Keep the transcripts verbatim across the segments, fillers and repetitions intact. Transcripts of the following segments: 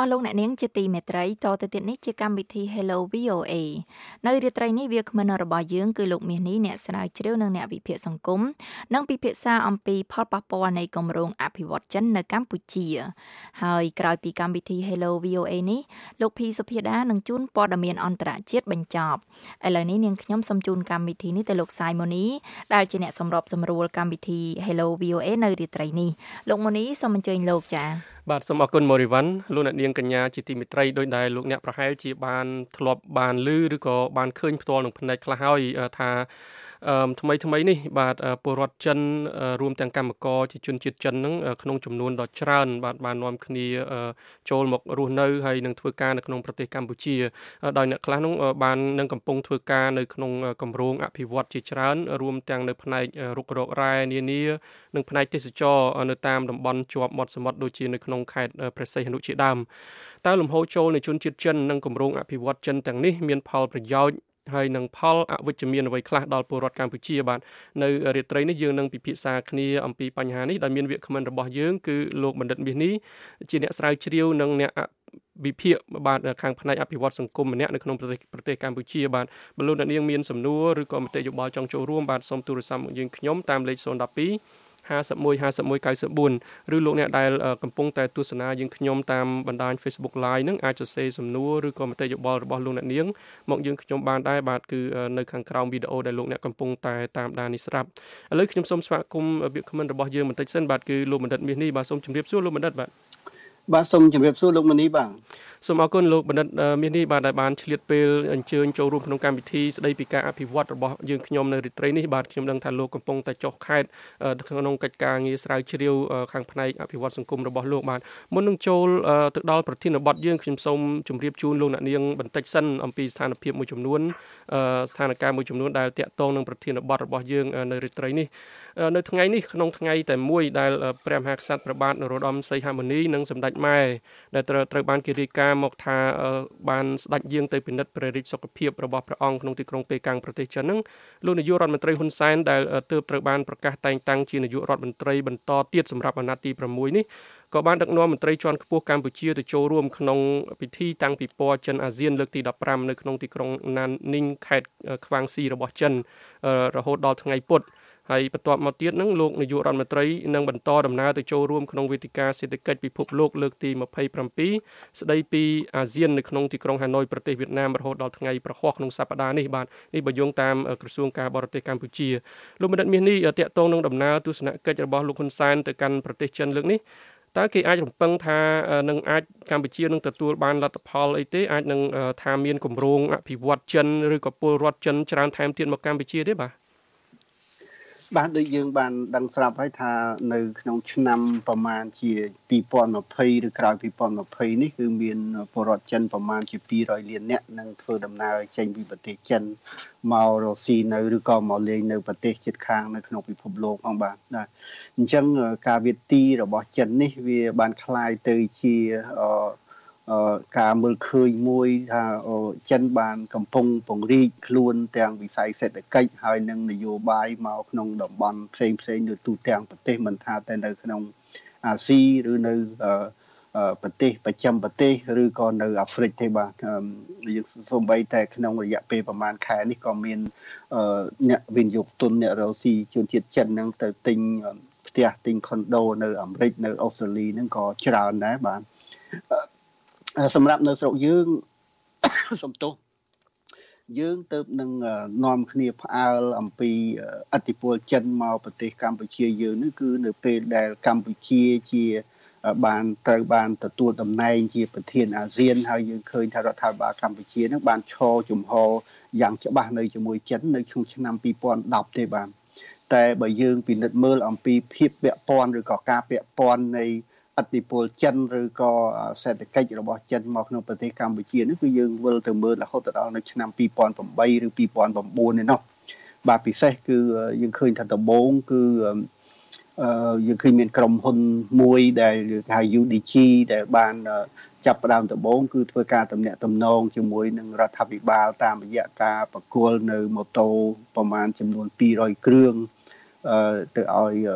ស់លោកអ្នកនាងជាទីមេត្រីតទៅទៀតនេះជាកម្មវិធី Hello វី អូ เอ នៅរាត្រីនេះវាគ្មិនរបស់យើងគឺលោកមាសនេះអ្នកស្រាវជ្រាវនិងអ្នកវិភាគសង្គមនិងពិភាក្សាអំពីផលប៉ះពាល់នៃគម្រោងអភិវឌ្ឍចិននៅកម្ពុជាហើយក្រោយពីកម្មវិធី Hello វី អូ เอ នេះលោកភីសុភាដានឹងជូនព័ត៌មានអន្តរជាតិបញ្ចប់ឥឡូវនេះនាងខ្ញុំសូមជូនកម្មវិធីនេះទៅលោកសាយម៉ូនីដែលជាអ្នកសម្របសម្រួលកម្មវិធី Hello វី អូ เอ នៅរាត្រីនេះលោកម៉ូនីសូមអញ្ជើញលោកចា៎បាទសូមអរគុណមូរីវ៉ាន់លោកអ្នកនាងកញ្ញាជាទីមេត្រីដោយដែលលោកអ្នកប្រហែលជាបានធ្លាប់បានឮឬក៏បានឃើញផ្ទាល់នឹងផ្នែកខ្លះហើយថាអឺថ្មីថ្មីនេះបាទពលរដ្ឋចិនរួមទាំងកម្មករជាជនជាតិចិនហ្នឹងក្នុងចំនួនដ៏ច្រើនបាទបាននាំគ្នាចូលមករស់នៅហើយនឹងធ្វើការនៅក្នុងប្រទេសកម្ពុជាដោយអ្នកខ្លះហ្នឹងបាននឹងកំពុងធ្វើការនៅក្នុងគម្រោងអភិវឌ្ឍជាច្រើនរួមទាំងនៅផ្នែករុករករ៉ែនានានិងផ្នែកទេសចរនៅតាមតំបន់ជាប់មាត់សមុទ្រដូចជានៅក្នុងខេត្តព្រះសីហនុជាដើមតើលំហូរចូលនៃជនជាតិចិននិងគម្រោងអភិវឌ្ឍចិនទាំងនេះមានផលប្រយោជន៍ហើយនឹងផលអវិជ្ជមានអ្វីខ្លះដល់ពលរដ្ឋកម្ពុជាបាទនៅរាត្រីនេះយើងនឹងពិភាក្សាគ្នាអំពីបញ្ហានេះដោយមានវាគ្មិនរបស់យើងគឺលោកបណ្ឌិតមាសនេះជាអ្នកស្រាវជ្រាវនិងអ្នកវិភាគបាទខាងផ្នែកអភិវឌ្ឍសង្គមម្នាក់នៅក្នុងប្រទេសប្រទេសកម្ពុជាបាទបើលោកអ្នកនាងមានសំណួរឬក៏មតិយោបល់ចង់ចូលរួមបាទសូមទូរស័ព្ទមកយើងខ្ញុំតាមលេខศูนย์ หนึ่ง สอง ห้า หนึ่ง หนึ่ง ห้า หนึ่ง เก้า สี่ ឬលោកអ្នកដែលកំពុងតែទស្សនាយើងខ្ញុំតាមបណ្ដាញ Facebook Live នឹងអាចសរសេរសំណួរឬក៏មតិយោបល់របស់លោកអ្នកនាងមកយើងខ្ញុំបានដែរបាទគឺនៅខាងក្រោមវីដេអូដែលលោកអ្នកកំពុងតែតាមដាននេះស្រាប់ឥឡូវខ្ញុំសូមស្វាគមន៍វាគ្មិនរបស់យើងបន្តិចសិនបាទគឺលោកបណ្ឌិតមាសនេះបាទសូមជម្រាបសួរលោកបណ្ឌិតបាទបាទសូមជម្រាបសួរលោកម៉ានីបាទសូមអរគុណលោកបណ្ឌិតមាសនេះបាទដែលបានឆ្លៀតពេលអញ្ជើញចូលរួមក្នុងកម្មវិធីស្ដីពីការអភិវឌ្ឍរបស់យើងខ្ញុំនៅរាត្រីនេះបាទខ្ញុំដឹងថាលោកកំពុងតែចុះខេត្តក្នុងកិច្ចការងារស្រាវជ្រាវខាងផ្នែកអភិវឌ្ឍសង្គមរបស់លោកបាទមុននឹងចូលទៅដល់ប្រធានបទយើងខ្ញុំសូមជម្រាបជូនលោកអ្នកនាងបន្តិចសិនអំពីស្ថានភាពមួយចំនួនស្ថានភាពមួយចំនួនដែលតាក់ទងនឹងប្រធានបទរបស់យើងនៅរាត្រីនេះនៅថ្ងៃនេះក្នុងថ្ងៃតែមួយដែលព្រះមហាក្សត្រព្រះបាទនរោត្តមសីហមុនីនិងសម្ដេចម៉ែដែលត្រូវត្រូវបានគេរាយការណ៍មកថាបានស្ដេចយាងទៅពិនិត្យព្រះរាជសុខភាពរបស់ព្រះអង្គក្នុងទីក្រុងប៉េកាំងប្រទេសចិនហ្នឹងលោកនាយករដ្ឋមន្ត្រីហ៊ុនសែនដែលទើបត្រូវបានប្រកាសតែងតាំងជានាយករដ្ឋមន្ត្រីបន្តទៀតសម្រាប់អាណត្តិទី៦នេះក៏បានដឹកនាំមន្ត្រីជាន់ខ្ពស់កម្ពុជាទៅចូលរួមក្នុងពិធីតាំងពិព័រណ៍ចិនអាស៊ានលើកទីដប់ប្រាំនៅក្នុងទីក្រុងណាននីងខេត្តខ្វាងស៊ីរបស់ចិនរហូតដល់ថ្ងៃពុធហើយបន្ទាប់មកទៀតនឹងលោកនាយករដ្ឋមន្ត្រីនឹងបន្តដំណើរទៅចូលរួមក្នុងវេទិកាសេដ្ឋកិច្ចពិភពលោកលើកទីម្ភៃប្រាំពីរស្ដីពីអាស៊ាននៅក្នុងទីក្រុងហាណូយប្រទេសវៀតណាមរហូតដល់ថ្ងៃប្រហ័សក្នុងសប្តាហ៍នេះបាទនេះបើយោងតាមក្រសួងការបរទេសកម្ពុជាលោកបណ្ឌិតមាសនេះតាក់ទងនឹងដំណើរទស្សនកិច្ចរបស់លោកហ៊ុនសែនទៅកាន់ប្រទេសចិនលើកនេះតើគេអាចរំពឹងថានឹងអាចកម្ពុជានឹងទទួលបានលទ្ធផលអីទេអាចនឹងថាមានគម្រោងអភិវឌ្ឍចិនឬក៏ពលរដ្ឋចិនច្រើនថែមទៀតមកកម្ពុជាទេបាទបាទដូចយើងបានដឹងស្រាប់ហើយថានៅក្នុងឆ្នាំប្រមាណជាពីរពាន់ម្ភៃឬក្រោយពីរពាន់ម្ភៃនេះគឺមានពលរដ្ឋចិនប្រមាណជាពីររយលាននាក់នឹងធ្វើដំណើរចេញពីប្រទេសចិនមករកស៊ីនៅឬក៏មកលេងនៅប្រទេសជិតខាងនៅក្នុងពិភពលោកផងបាទណាអញ្ចឹងការវិទីរបស់ចិននេះវាបានคล้ายទៅជាការមើលឃើញមួយថាចិនបានកំពុងពង្រីកខ្លួនទាំងវិស័យសេដ្ឋកិច្ចហើយនិងនយោបាយមកក្នុងតំបន់ផ្សេងផ្សេងនៅទូទាំងប្រទេសមិនថាតែនៅក្នុងអាស៊ីឬនៅប្រទេសប្រចាំប្រទេសឬក៏នៅអាហ្វ្រិកទេបាទយើងសូម្បីតែក្នុងរយៈពេលប្រហែលខែនេះក៏មានអ្នកវិនិយោគទុនអ្នករកស៊ីជនជាតិចិននឹងទៅទិញផ្ទះទិញខុនដូនៅអាមេរិកនៅអូស្ត្រាលីហ្នឹងក៏ច្រើនដែរបាទសម្រាប់នៅស្រុកយើងសំទោសយើងទៅនឹងនាំគ្នាផ្អើលអំពីឥទ្ធិពលចិនមកប្រទេសកម្ពុជាយើងនេះគឺនៅពេលដែលកម្ពុជាជាបានត្រូវបានទទួលតំណែងជាប្រធានអាស៊ានហើយយើងឃើញថារដ្ឋាភិបាលកម្ពុជានឹងបានឈរជំហរយ៉ាងច្បាស់នៅជាមួយចិននៅក្នុងឆ្នាំពីរពាន់ដប់ទេបាទតែបើយើងពិនិត្យមើលអំពីភាពពាក់ព័ន្ធឬក៏ការពាក់ព័ន្ធនៃឥទ្ធិពលចិនឬក៏សេដ្ឋកិច្ចរបស់ចិនមកក្នុងប្រទេសកម្ពុជានេះគឺយើងវិលទៅមើលរហូតដល់នៅឆ្នាំពីរពាន់ប្រាំបីឬពីរពាន់ប្រាំបួននេះនោះបាទពិសេសគឺយើងឃើញថាដំបូងគឺយើងឃើញមានក្រុមហ៊ុនមួយដែលហៅ យូ ឌី ជី ដែលបានចាប់ផ្ដើមដំបូងគឺធ្វើការទំនាក់ទំនងជាមួយនឹងរដ្ឋាភិបាលតាមរយៈការប្រគល់នៅម៉ូតូប្រមាណចំនួនពីររយគ្រឿងទៅឲ្យ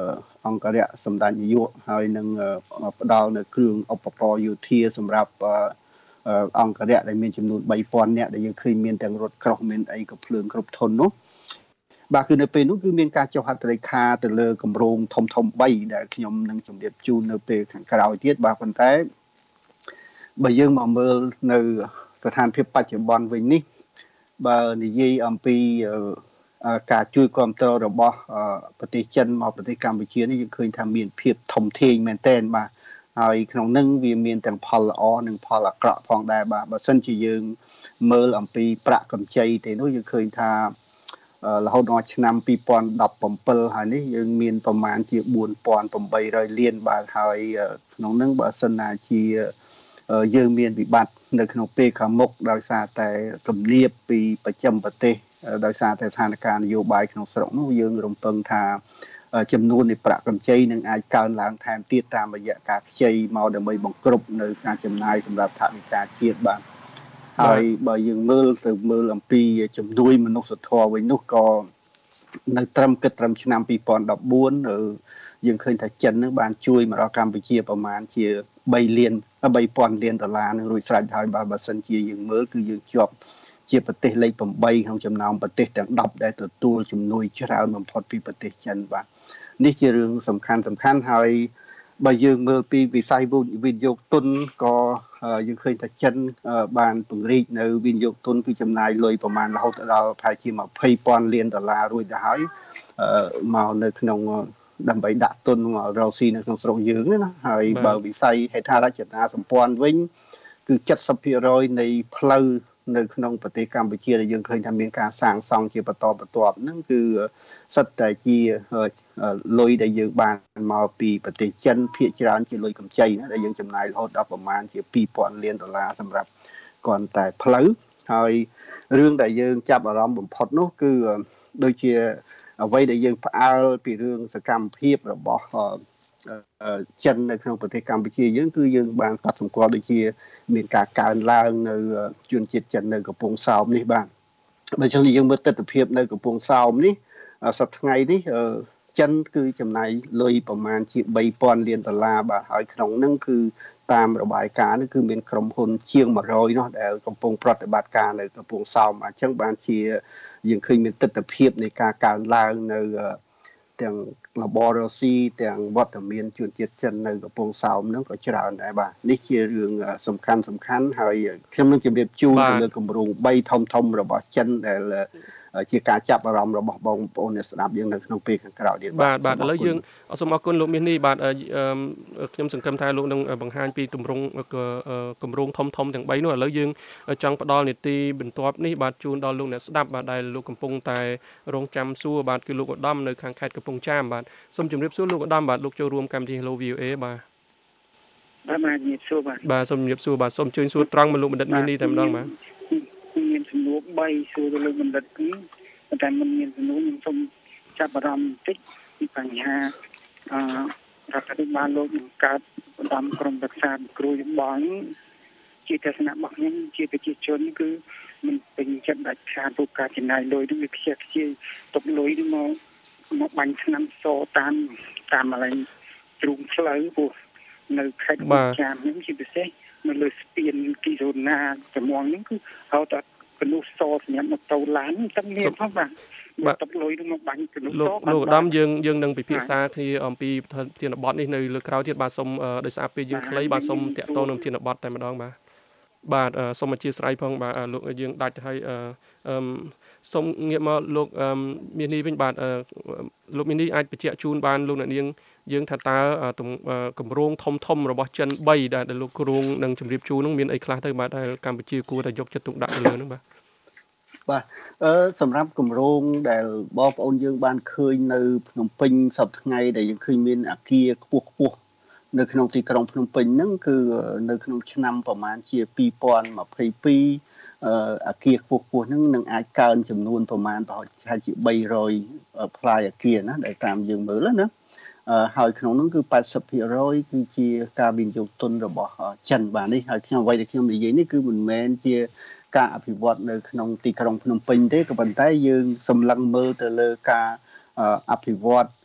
អង្គរៈសម្ដេចនាយកហើយនឹងផ្ដល់នៅគ្រឿងឧបករណ៍យោធាសម្រាប់អង្គរៈដែលមានចំនួនបីពាន់នាក់ដែលយើងឃើញមានទាំងរថក្រោះមានអីក៏ភ្លើងគ្រប់ធន់នោះបាទគឺនៅពេលនោះគឺមានការចុះហត្ថលេខាទៅលើគម្រោងធំធំបីដែលខ្ញុំនឹងជម្រាបជូននៅពេលខាងក្រោយទៀតបាទប៉ុន្តែបើយើងមកមើលនៅស្ថានភាពបច្ចុប្បន្នវិញនេះបើនិយាយអំពីការជួយគ្រប់គ្រងរបស់ប្រទេសចិនមកប្រទេសកម្ពុជានេះយើងឃើញថាមានភាពធំធេងមែនទែនបាទហើយក្នុងនឹងវាមានទាំងផលល្អនិងផលអាក្រក់ផងដែរបាទបើសិនជាយើងមើលអំពីប្រាក់កម្ចីទេនោះយើងឃើញថារហូតដល់ឆ្នាំពីរពាន់ដប់ប្រាំហើយនេះយើងមានប្រមាណជាបួនពាន់ប្រាំបីរយលានបាទហើយក្នុងនឹងបើសិនណាជាយើងមានវិបត្តិនៅក្នុងពេលខាងមុខដោយសារតែគំនាបពីប្រចាំប្រទេសដោយសារតែស្ថានភាពនយោបាយក្នុងស្រុកនោះយើងរំពឹងថាចំនួននៃប្រាក់កម្ចីនឹងអាចកើនឡើងថែមទៀតតាមរយៈការខ្ចីមកដើម្បីបង្គ្រប់នៅការចំណាយសម្រាប់ថវិកាជាតិបាទហើយបើយើងមើលទៅមើលអំពីជំនួយមនុស្សធម៌វិញនោះក៏នៅត្រឹមគិតត្រឹមឆ្នាំពីរពាន់ដប់បួនយើងឃើញថាចិននឹងបានជួយមកដល់កម្ពុជាប្រមាណជាបីលានបីពាន់លានដុល្លារនឹងរួចស្រេចហើយបាទបើសិនជាយើងមើលគឺយើងជាប់ជាប្រទេសលេខប្រាំបីក្នុងចំណោមប្រទេសទាំងដប់ដែលទទួលជំនួយច្រើនបំផុតពីប្រទេសចិនបាទនេះជារឿងសំខាន់សំខាន់ហើយបើយើងមើលពីវិស័យវិនិយោគទុនក៏យើងឃើញថាចិនបានពង្រីកនៅវិនិយោគទុនគឺចំណាយលុយប្រមាណរហូតដល់ប្រហែលជាម្ភៃពាន់លានដុល្លាររួចទៅហើយមកនៅក្នុងដើម្បីដាក់ទុនមករកស៊ីនៅក្នុងស្រុកយើងណាហើយបើវិស័យហេដ្ឋារចនាសម្ព័ន្ធវិញគឺ เจ็ดสิบเปอร์เซ็นต์ នៃផ្លូវនៅក្នុងប្រទេសកម្ពុជាដែលយើងឃើញថាមានការសាងសង់ជាបន្តបន្ទាប់ហ្នឹងគឺសិតតែជាលុយដែលយើងបានមកពីប្រទេសចិនភាគច្រើនជាលុយកម្ចីណាដែលយើងចំណាយរហូតដល់ប្រមាណជាពីរពាន់លានដុល្លារសម្រាប់គ្រាន់តែផ្លូវហើយរឿងដែលយើងចាប់អារម្មណ៍បំផុតនោះគឺដូចជាអ្វីដែលយើងផ្អើលពីរឿងសកម្មភាពរបស់ចិននៅក្នុងប្រទេសកម្ពុជាយើងគឺយើងបានកត់សម្គាល់ដូចជាមានការកើនឡើងនៅជនជាតិចិននៅកំពង់សោមនេះបាទបើចឹងយើងមើលទស្សនវិជ្ជានៅកំពង់សោមនេះសប្តាហ៍ថ្ងៃនេះចិនគឺចំណាយលុយប្រមាណជាបីពាន់លានដុល្លារបាទហើយក្នុងនឹងគឺតាមរបាយការណ៍នេះគឺមានក្រុមហ៊ុនជាងមួយរយនោះដែលកំពុងប្រតិបត្តិការនៅកំពង់សោមអញ្ចឹងបានជាយើងឃើញមានទស្សនវិជ្ជានៃការកើនឡើងនៅទាំងរបររកស៊ីទាំងវត្តមានជនជាតិចិននៅកំពង់សោមហ្នឹងក៏ច្រើនដែរបាទនេះជារឿងសំខាន់សំខាន់ហើយខ្ញុំនឹងជម្រាបជូនទៅលើគម្រោងបីធំធំរបស់ចិនដែលជាការចាប់អារម្មណ៍របស់បងប្អូនអ្នកស្ដាប់យើងនៅក្នុងពេលខាងក្រោយទៀតបាទបាទឥឡូវយើងសូមអរគុណលោកមាសនេះបាទខ្ញុំសង្ឃឹមថាលោកនឹងបង្ហាញពីទម្រង់គម្រោងធំធំទាំងបីនោះឥឡូវយើងចង់ផ្ដល់នីតិបន្ទាប់នេះបាទជូនដល់លោកអ្នកស្ដាប់បាទដែលលោកកំពុងតែរងចាំសួរបាទគឺលោកឧត្តមនៅខាងខេត្តកំពង់ចាមបាទសូមជម្រាបសួរលោកឧត្តមបាទលោកចូលរួមកម្មវិធី Hello វី អូ เอ បាទបាទបាទជំរាបសួរបាទបាទសូមជម្រាបសួរបាទសូមជួយសួរត្រង់មកលោកបណ្ឌិតមាសនេះតែម្ដងបាទមានសំណួរបីសួរទៅលោកបណ្ឌិតនេះតែមិនមានសំណួរខ្ញុំសូមចាប់អារម្មណ៍បន្តិចពីបញ្ហាអឺរដ្ឋាភិបាលលោកបង្កើតបណ្ដាំក្រុមប្រឹក្សាគ្រូយោបល់ជាទស្សនៈរបស់ខ្ញុំជាប្រជាជនគឺមិនពេញចិត្តដាច់ខាតពីការចំណាយលុយនេះវាខ្ជិះខ្ជាយទុកលុយនេះមកមកបាញ់ឆ្នាំសតាមតាមកន្លែងទ្រូងផ្លូវពោះនៅខេត្តចាមនេះជាពិសេសនៅលើស្ពានគីរូណាចំងនេះគឺហៅថាកណ្ដុះសសម្រាប់ម៉ូតូឡានតែមានផងបាទបាទទឹកលុយនឹងមកបាញ់កណ្ដុះសលោកលោកឧត្តមយើងយើងនឹងពិភាក្សាគ្នាអំពីប្រធានបទនេះនៅលើក្រោយទៀតបាទសូមដោយសារពេលយើងខ្លីបាទសូមតាក់ទងនឹងប្រធានបទតែម្ដងបាទបាទសូមអធិស្ឋានផងបាទលោកយើងដាច់ទៅហើយអឺសូមងាកមកលោកមាសនេះវិញបាទលោកមាសនេះអាចបញ្ជាក់ជូនបានលោកអ្នកនាងយើងថាតើគម្រោងធំធំរបស់ចិនបីដែលលោកគ្រូងនឹងជម្រាបជូននឹងមានអីខ្លះទៅបាទដែលកម្ពុជាគួរតែយកចិត្តទុកដាក់ទៅលើនឹងបាទបាទអឺសម្រាប់គម្រោងដែលបងប្អូនយើងបានឃើញនៅភ្នំពេញសប្តាហ៍ថ្ងៃដែលយើងឃើញមានអគារខ្ពស់ខ្ពស់នៅក្នុងទីក្រុងភ្នំពេញហ្នឹងគឺនៅក្នុងឆ្នាំប្រហែលជាពីរពាន់ម្ភៃពីរអឺអគារខ្ពស់ខ្ពស់ហ្នឹងនឹងអាចកើនចំនួនប្រហែលប្រហែលជាបីរយផ្លាយអគារណាដែលតាមយើងមើលណាហើយក្នុងនោះគឺ八十ភាគរយគឺជាការវិនិយោគទុនរបស់ចិនបាទនេះហើយខ្ញុំអ្វីដែលខ្ញុំនិយាយនេះគឺមិនមែនជាការអភិវឌ្ឍនៅក្នុងទីក្រុងភ្នំពេញទេក៏ប៉ុន្តែយើងសម្លឹងមើលទៅលើការអភិវឌ្ឍ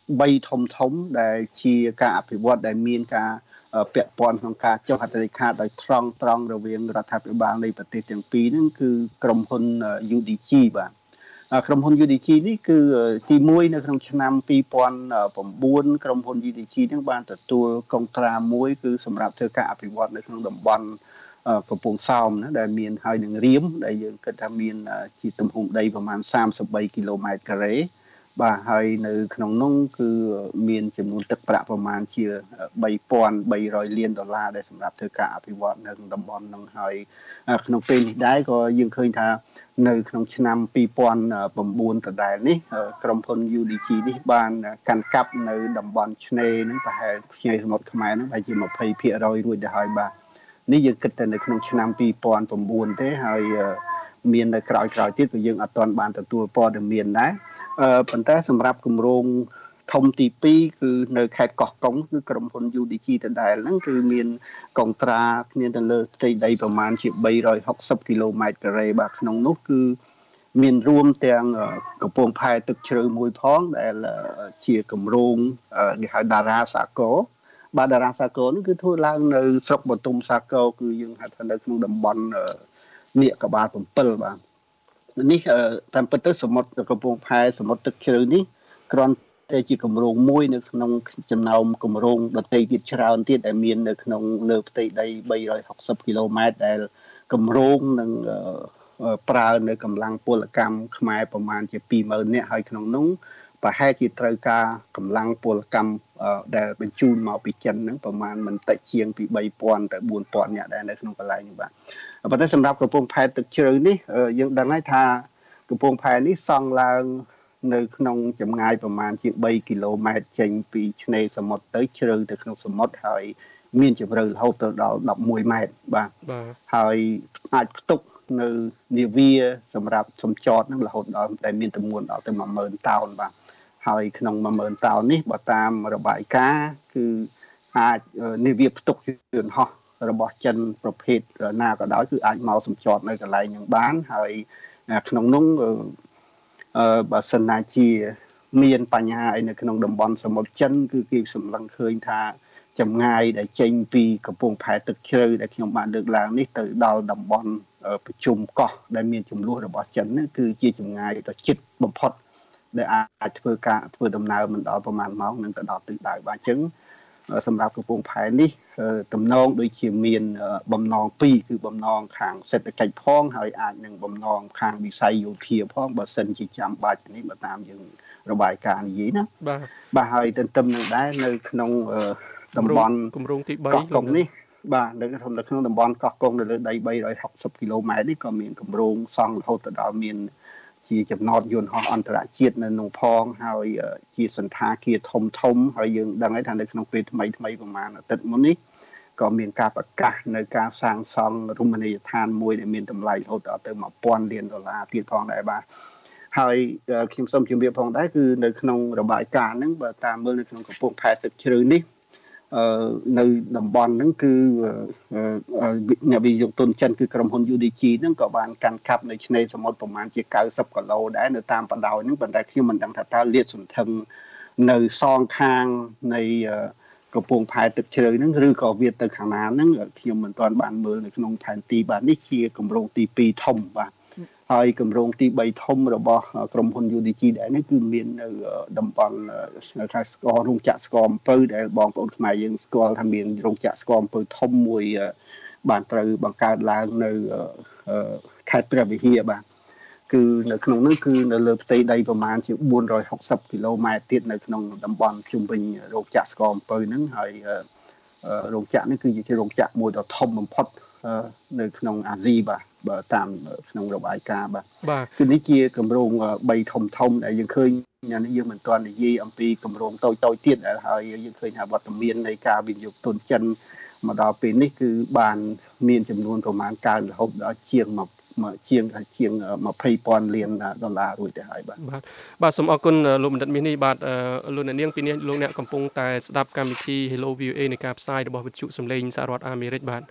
បីធំធំដែលជាការអភិវឌ្ឍដែលមានការពាក់ព័ន្ធក្នុងការចុះហត្ថលេខាដោយត្រង់ត្រង់រវាងរដ្ឋាភិបាលនៃប្រទេសទាំងពីរហ្នឹងគឺក្រុមហ៊ុន ยู ดี จี បាទក្រុមហ៊ុន ยู ดี จี នេះគឺទីមួយនៅក្នុងឆ្នាំពីរពាន់ប្រាំបួនក្រុមហ៊ុន ยู ดี จี ហ្នឹងបានទទួលកុងត្រាមួយគឺសម្រាប់ធ្វើការអភិវឌ្ឍនៅក្នុងតំបន់កំពង់សោមណាដែលមានហើយនឹងរៀមដែលយើងគិតថាមានជាទំហំដីប្រមាណសាមសិបបីគីឡូម៉ែត្រការ៉េបាទហើយនៅក្នុងនោះគឺមានចំនួនទឹកប្រាក់ប្រមាណជាបីពាន់បីរយលានដុល្លារដែលសម្រាប់ធ្វើការអភិវឌ្ឍនៅក្នុងតំបន់នោះហើយក្នុងពេលនេះដែរក៏យើងឃើញថានៅក្នុងឆ្នាំពីរពាន់ប្រាំបួនដដែលនេះក្រុមហ៊ុន ยู ดี จี នេះបានកាន់កាប់នៅតំបន់ឆ្នេរហ្នឹងប្រហែលឆ្នេរសមុទ្រខ្មែរហ្នឹងប្រហែលជាยี่สิบភាគរយរួចទៅហើយបាទនេះយើងគិតតែនៅក្នុងឆ្នាំពីរពាន់ប្រាំបួនទេហើយមាននៅក្រោយក្រោយទៀតក៏យើងអត់ទាន់បានទទួលព័ត៌មានដែរអឺប៉ុន្តែសម្រាប់គម្រោងធំទីពីរគឺនៅខេត្តកោះកុងគឺក្រុមហ៊ុន ยู ดี จี ដដែលហ្នឹងគឺមានកុងត្រាគ្នាទៅលើផ្ទៃដីប្រមាណជាបីរយហុកសិបគីឡូម៉ែត្រការ៉េបាទក្នុងនោះគឺមានរួមទាំងកំពង់ផែទឹកជ្រៅមួយផងដែលជាគម្រោងគេហៅតារាសាគរបាទតារាសាគរនេះគឺធ្វើឡើងនៅស្រុកបទុមសាគរគឺយើងហៅថានៅក្នុងតំបន់នៀកកបាលbảyបាទនេះតាមពិតទៅសមុទ្រកំពង់ផែសមុទ្រទឹកជ្រៅនេះគ្រាន់តែជាគម្រោងមួយនៅក្នុងចំណោមគម្រោងដទៃទៀតច្រើនទៀតដែលមាននៅក្នុងលើផ្ទៃដីបីរយហុកសិបគីឡូម៉ែត្រដែលគម្រោងនឹងប្រើនៅកម្លាំងពលកម្មខ្មែរប្រមាណជាពីរម៉ឺននាក់ហើយក្នុងនោះប្រហែលជាត្រូវការកម្លាំងពលកម្មដែលបញ្ជូនមកពីចិនហ្នឹងប្រមាណមិនតិចជាងពីបីពាន់ទៅបួនពាន់នាក់ដែរនៅក្នុងកន្លែងនេះបាទប៉ុន្តែសម្រាប់កំពង់ផែទឹកជ្រៅនេះយើងដឹងហើយថាកំពង់ផែនេះសង់ឡើងនៅក្នុងចម្ងាយប្រមាណជាបីគីឡូម៉ែត្រចេញពីឆ្នេរសមុទ្រទៅជ្រៅទៅក្នុងសមុទ្រហើយមានជម្រៅរហូតទៅដល់ដប់មួយម៉ែត្របាទហើយអាចផ្ទុកនៅនាវាសម្រាប់សំចតនឹងរហូតដល់តែមានទម្ងន់ដល់ទៅមួយម៉ឺនតោនបាទហើយក្នុងមួយម៉ឺនតោននេះបើតាមរបាយការណ៍គឺអាចនាវាផ្ទុកយន្តហោះរបស់ចិនប្រភេទណាក៏ដោយគឺអាចមកសំចតនៅកន្លែងនឹងបានហើយក្នុងនោះអឺបើសិនណាជាមានបញ្ហាអីនៅក្នុងតំបន់សមុទ្រចិនគឺគេសម្លឹងឃើញថាចម្ងាយដែលចេញពីកំពង់ផែទឹកជ្រៅដែលខ្ញុំបានលើកឡើងនេះទៅដល់តំបន់ប្រជុំកោះដែលមានចំនួនរបស់ចិននេះគឺជាចម្ងាយដ៏ជិតបំផុតដែលអាចធ្វើការធ្វើដំណើរមិនដល់ប្រហែលម៉ោងនឹងទៅដល់ទិសដៅបាទអញ្ចឹងសម្រាប់កំពង់ផែនេះតំណងដូចជាមានបំណងពីរគឺបំណងខាងសេដ្ឋកិច្ចផងហើយអាចនឹងបំណងខាងវិស័យយោធាផងបើសិនជាចាំបាច់នេះបើតាមយើងរបាយការណ៍និយាយណាបាទបាទហើយទន្ទឹមនឹងដែរនៅក្នុងតំបន់គម្រោងទីបីកោះកុងនេះបាទនៅក្នុងនៅក្នុងតំបន់កោះកុងនៅលើដីបីរយហុកសិបគីឡូម៉ែត្រនេះក៏មានគម្រោងសង់រហូតដល់មានជាចំណតយន្តហោះអន្តរជាតិនៅក្នុងផងហើយជាសន្តាគារធំធំហើយយើងដឹងហើយថានៅក្នុងពេលថ្មីថ្មីប្រហែលអាទិត្យមុននេះក៏មានការប្រកាសនៅការសាងសង់រមណីយដ្ឋានមួយដែលមានតម្លៃរហូតដល់ទៅមួយពាន់លានដុល្លារទៀតផងដែរបាទហើយខ្ញុំសូមជម្រាបផងដែរគឺនៅក្នុងរបាយការណ៍ហ្នឹងបើតាមមើលនៅក្នុងកំពង់ផែទឹកជ្រៅនេះអឺនៅតំបន់ហ្នឹងគឺអ្នកវិនិយោគទុនចិនគឺក្រុមហ៊ុន ยู ดี จี ហ្នឹងក៏បានកាន់កាប់នៅឆ្នេរសមុទ្រប្រមាណជាเก้าสิบគីឡូដែរនៅតាមបណ្ដោយហ្នឹងប៉ុន្តែខ្ញុំមិនដឹងថាតើលាតសន្ធឹងនៅសងខាងនៃកំពង់ផែទឹកជ្រៅហ្នឹងឬក៏វាទៅខាងណាហ្នឹងខ្ញុំមិនទាន់បានមើលនៅក្នុងផែនទីបាទនេះជាគម្រោងទីពីរធំបាទហើយគម្រោងទីបីធំរបស់ក្រុមហ៊ុន ยู ดี จี ដែរនេះគឺមាននៅតំបន់ខេត្តស្គររោងចក្រស្គរអំពៅដែលបងប្អូនខ្មែរយើងស្គាល់ថាមានរោងចក្រស្គរអំពៅធំមួយបានត្រូវបង្កើតឡើងនៅខេត្តព្រះវិហារបាទគឺនៅក្នុងនោះគឺនៅលើផ្ទៃដីប្រមាណជាបួនរយហុកសិបគីឡូម៉ែត្រទៀតនៅក្នុងតំបន់ជុំវិញរោងចក្រស្គរអំពៅហ្នឹងហើយរោងចក្រនេះគឺជារោងចក្រមួយដ៏ធំបំផុតនៅក្នុងអាស៊ីបាទបើតាមក្នុងរបាយការណ៍បាទគឺនេះជាគម្រោងបីធំធំដែលយើងឃើញយើងមិនទាន់និយាយអំពីគម្រោងតូចតូចទៀតហើយយើងឃើញថាវត្តមាននៃការវិនិយោគទុនចិនមកដល់ពេលនេះគឺបានមានចំនួនប្រមាណកើនរហូតដល់ជាងមកជាងជាងยี่สิบពាន់លានដុល្លាររួចទៅហើយបាទបាទបាទសូមអរគុណលោកបណ្ឌិតមាសនេះបាទលោកអ្នកនាងពីនេះលោកអ្នកកំពុងតែស្ដាប់កម្មវិធី Hello វី អូ เอ នៃការផ្សាយរបស់វិទ្យុសំឡេងសហរដ្ឋអាមេរិកបាទ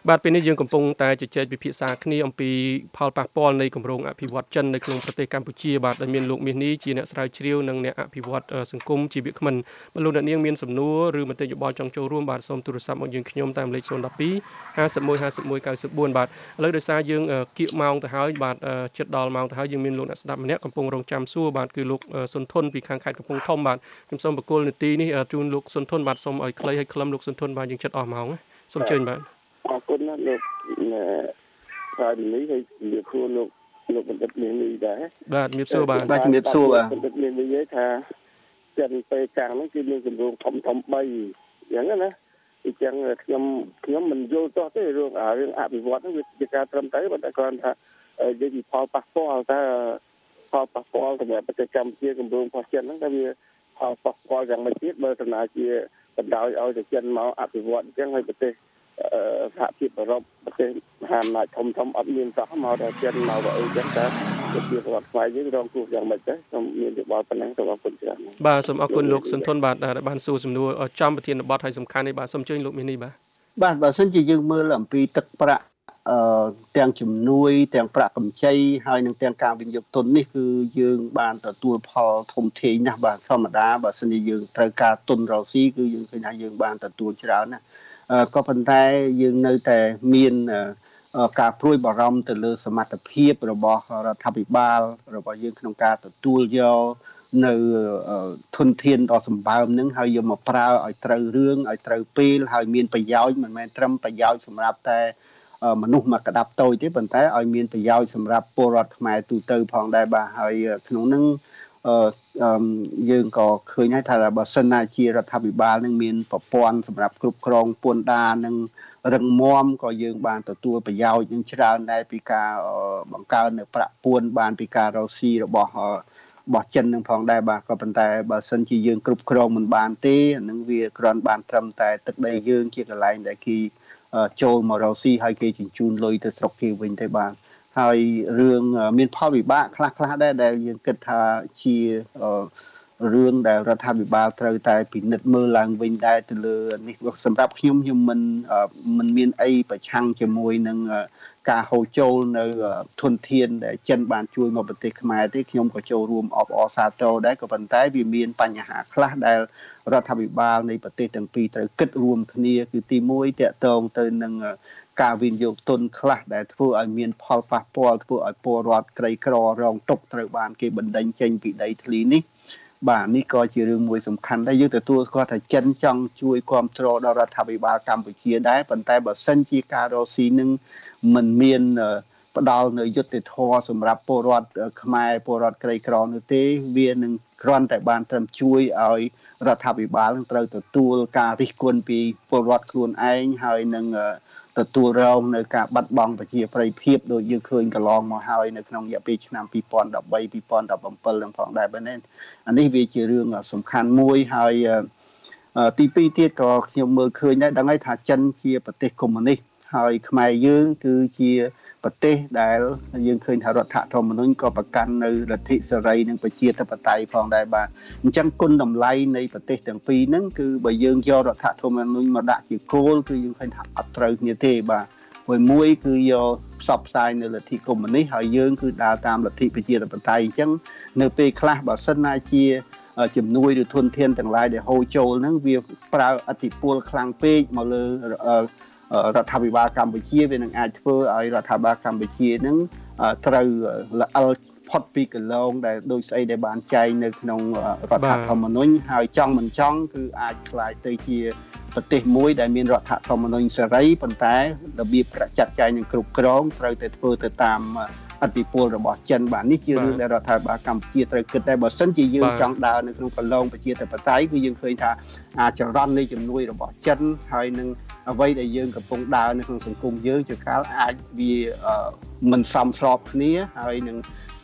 បាទពេលនេះយើងកំពុងតែជជែកពិភាក្សាគ្នាអំពីផលប៉ះពាល់នៃគម្រោងអភិវឌ្ឍចិននៅក្នុងប្រទេសកម្ពុជាបាទដែលមានលោកមាសនេះជាអ្នកស្រាវជ្រាវនិងអ្នកអភិវឌ្ឍសង្គមជាវាគ្មិនបើលោកអ្នកនាងមានសំណួរឬមតិយោបល់ចង់ចូលរួមបាទសូមទូរស័ព្ទមកយើងខ្ញុំតាមលេខศูนย์ หนึ่ง สอง ห้า หนึ่ง หนึ่ง ห้า หนึ่ง เก้า สี่ បាទឥឡូវដោយសារយើងគៀកម៉ោងទៅហើយបាទជិតដល់ម៉ោងទៅហើយយើងមានលោកអ្នកស្ដាប់ម្នាក់កំពុងរងចាំសួរបាទគឺលោកសុនធនពីខាងខេត្តកំពង់ធំបាទខ្ញុំសូមបកគលនីតិនេះជូនលោកសុនធនបាទសូមឲ្យខ្លីឲ្យខ្លឹមលោកសុនធនបាទយើងជិតអស់ម៉ោងសូមអញ្ជើញបាទអរគុណណាស់លោកហើយនេះឲ្យនិយាយខ្លួនលោកលោកបណ្ឌិតមាននេះដែរបាទជំរាបសួរបាទបាទជំរាបសួរបាទបណ្ឌិតមាននិយាយថាចិនពេលកាំងហ្នឹងគឺមានគម្រោងធំធំបីអញ្ចឹងណាអញ្ចឹងខ្ញុំខ្ញុំមិនយល់តោះទេរឿងរឿងអភិវឌ្ឍហ្នឹងវាជាការត្រឹមត្រូវប៉ុន្តែគាត់ថានិយាយពីផលប៉ះពាល់ថាផលប៉ះពាល់សម្រាប់ប្រទេសកម្ពុជាគម្រោងរបស់ចិនហ្នឹងថាវាផលប៉ះពាល់យ៉ាងម៉េចទៀតបើដំណើរជាបណ្ដោយឲ្យតែចិនមកអភិវឌ្ឍអញ្ចឹងហើយប្រទេសសហភាពអឺរ៉ុបប្រទេសមហាអំណាចធំធំអត់មានសោះមកដល់ចិនមកទៅអីចឹងតែជាប្រវត្តិខ្មែរយើងរងគ្រោះយ៉ាងម៉េចទៅខ្ញុំមានយោបល់ប៉ុណ្ណឹងសូមអរគុណច្រើនបាទសូមអរគុណលោកសុនធនបាទដែលបានសួរសំណួរចំប្រធានបទឲ្យសំខាន់នេះបាទសូមអញ្ជើញលោកមាននេះបាទបាទបើសិនជាយើងមើលអំពីទឹកប្រាក់អឺទាំងជំនួយទាំងប្រាក់កម្ចីហើយនិងទាំងការវិនិយោគទុននេះគឺយើងបានទទួលផលធំធេងណាស់បាទធម្មតាបើសិនជាយើងត្រូវការទុនរកស៊ីគឺយើងឃើញថាយើងបានទទួលច្រើនណាស់ក៏ប៉ុន្តែយើងនៅតែមានការព្រួយបារម្ភទៅលើសមត្ថភាពរបស់រដ្ឋាភិបាលរបស់យើងក្នុងការទទួលយកនៅធនធានដ៏សម្បើមនឹងហើយយកមកប្រើឲ្យត្រូវរឿងឲ្យត្រូវពេលហើយមានប្រយោជន៍មិនមែនត្រឹមប្រយោជន៍សម្រាប់តែមនុស្សមកក្តាប់តូចទេប៉ុន្តែឲ្យមានប្រយោជន៍សម្រាប់ពលរដ្ឋខ្មែរទូទៅផងដែរបាទហើយក្នុងនឹងអឺយើងក៏ឃើញហើយថាបើសិនណាជារដ្ឋាភិបាលនឹងមានប្រព័ន្ធសម្រាប់គ្រប់គ្រងពន្ធដារនិងរឹងមាំក៏យើងបានទទួលប្រយោជន៍នឹងច្រើនដែរពីការបង្កើននៅប្រាក់ពួនបានពីការរកស៊ីរបស់របស់ចិននឹងផងដែរបាទក៏ប៉ុន្តែបើសិនជាយើងគ្រប់គ្រងមិនបានទេនឹងវាគ្រាន់បានត្រឹមតែទឹកដីយើងជាកន្លែងដែលគេចូលមករកស៊ីហើយគេជញ្ជូនលុយទៅស្រុកគេវិញទេបាទហើយរឿងមានផលវិបាកខ្លះខ្លះដែរដែលយើងគិតថាជារឿងដែលរដ្ឋាភិបាលត្រូវតែពិនិត្យមើលឡើងវិញដែរទៅលើនេះសម្រាប់ខ្ញុំខ្ញុំមិនមិនមានអីប្រឆាំងជាមួយនឹងការហូរចូលនៅធនធានដែលចិនបានជួយមកប្រទេសខ្មែរទេខ្ញុំក៏ចូលរួមអបអរសាទរដែរក៏ប៉ុន្តែវាមានបញ្ហាខ្លះដែលរដ្ឋាភិបាលនៃប្រទេសទាំងពីរត្រូវគិតរួមគ្នាគឺទីមួយតាក់ទងទៅនឹងការវិនិយោគទុនខ្លះដែលធ្វើឲ្យមានផលប៉ះពាល់ធ្វើឲ្យពលរដ្ឋក្រីក្ររងទុក្ខត្រូវបានគេបណ្ដេញចេញពីដីធ្លីនេះបាទនេះក៏ជារឿងមួយសំខាន់ដែរយើងទទួលស្គាល់ថាចិនចង់ជួយគ្រប់គ្រងដល់រដ្ឋាភិបាលកម្ពុជាដែរប៉ុន្តែបើសិនជាការរកស៊ីនឹងមិនមានផ្ដល់នៅយុត្តិធម៌សម្រាប់ពលរដ្ឋខ្មែរពលរដ្ឋក្រីក្រនោះទេវានឹងគ្រាន់តែបានត្រឹមជួយឲ្យរដ្ឋាភិបាលនឹងត្រូវទទួលការរិះគន់ពីពលរដ្ឋខ្លួនឯងហើយនឹងទទួលរងនៅការបាត់បង់ប្រជាប្រិយភាពដូចយើងឃើញកន្លងមកហើយនៅក្នុងរយៈពេលឆ្នាំពីរពាន់ដប់បី ពីរពាន់ដប់bảyនឹងផងដែរបែបនេះអានេះវាជារឿងសំខាន់មួយហើយទីពីរទៀតក៏ខ្ញុំមើលឃើញដែរដឹងហើយថាចិនជាប្រទេសកុម្មុយនីសហើយខ្មែរយើងគឺជាប្រទេសដែលយើងឃើញថារដ្ឋធម្មនុញ្ញក៏ប្រកាន់នៅលទ្ធិសេរីនិងប្រជាធិបតេយ្យផងដែរបាទអញ្ចឹងគុណតម្លៃនៃប្រទេសទាំងពីរហ្នឹងគឺបើយើងយករដ្ឋធម្មនុញ្ញមកដាក់ជាគោលគឺយើងឃើញថាអត់ត្រូវគ្នាទេបាទមួយមួយគឺយកផ្សព្វផ្សាយនៅលទ្ធិកុម្មុយនីសហើយយើងគឺដើរតាមលទ្ធិប្រជាធិបតេយ្យអញ្ចឹងនៅពេលខ្លះបើសិនណាជាជំនួយឬធនធានទាំងឡាយដែលហូរចូលហ្នឹងវាប្រើឥទ្ធិពលខ្លាំងពេកមកលើរដ្ឋាភិបាលកម្ពុជាវានឹងអាចធ្វើឲ្យរដ្ឋាភិបាលកម្ពុជានឹងត្រូវល្អិលផុតពីកន្លងដែលដូចស្អីដែលបានចែងនៅក្នុងរដ្ឋធម្មនុញ្ញហើយចង់មិនចង់គឺអាចខ្លាយទៅជាប្រទេសមួយដែលមានរដ្ឋធម្មនុញ្ញសេរីប៉ុន្តែរបៀបចាត់ចែងនិងគ្រប់គ្រងត្រូវតែធ្វើទៅតាមឥទ្ធិពលរបស់ចិនបាទនេះជារឿងដែលរដ្ឋាភិបាលកម្ពុជាត្រូវគិតដែរបើសិនជាយើងចង់ដើរនៅក្នុងកន្លងប្រជាធិបតេយ្យគឺយើងឃើញថាអាចរន់នៃជំនួយរបស់ចិនហើយនឹងអ្វីដែលយើងកំពុងដើរនៅក្នុងសង្គមយើងជាកាលអាចវាមិនសមស្របគ្នាហើយនឹង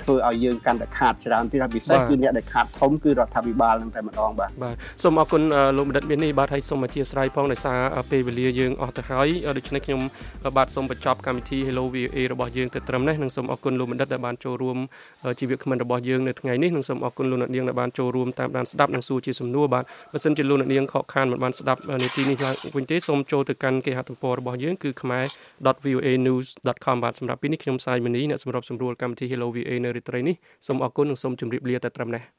ធ្វើឲ្យយើងកាន់តែខាតច្រើនទៀតហើយពិសេសគឺអ្នកដែលខាតធំគឺរដ្ឋាភិបាលនឹងតែម្ដងបាទបាទសូមអរគុណលោកបណ្ឌិតមាននេះបាទហើយសូមអធិស្ឋានផងដោយសារពេលវេលាយើងអស់ទៅហើយដូច្នេះខ្ញុំបាទសូមបញ្ចប់កម្មវិធី Hello វី អូ េ របស់យើងទៅត្រឹមនេះនិងសូមអរគុណលោកបណ្ឌិតដែលបានចូលរួមជីវគ្មិនរបស់យើងនៅថ្ងៃនេះនិងសូមអរគុណលោកអ្នកនាងដែលបានចូលរួមតាមដានស្ដាប់និងសួរជាសំណួរបាទបើសិនជាលោកអ្នកនាងខកខានមិនបានស្ដាប់នាទីនេះឡើងវិញទេសូមចូលទៅកាន់គេហទំព័ររបស់យើងគឺ khmer dot v o a news dot com បាទសម្រាប់ពេលនេះខ្ញុំសាយមនីអ្នកសម្របសម្រួលកម្មវិធី Hello វី អូ េ នៅរាត្រីនេះសូមអរគុណនិងសូមជម្រាបលាតែត្រឹមនេះ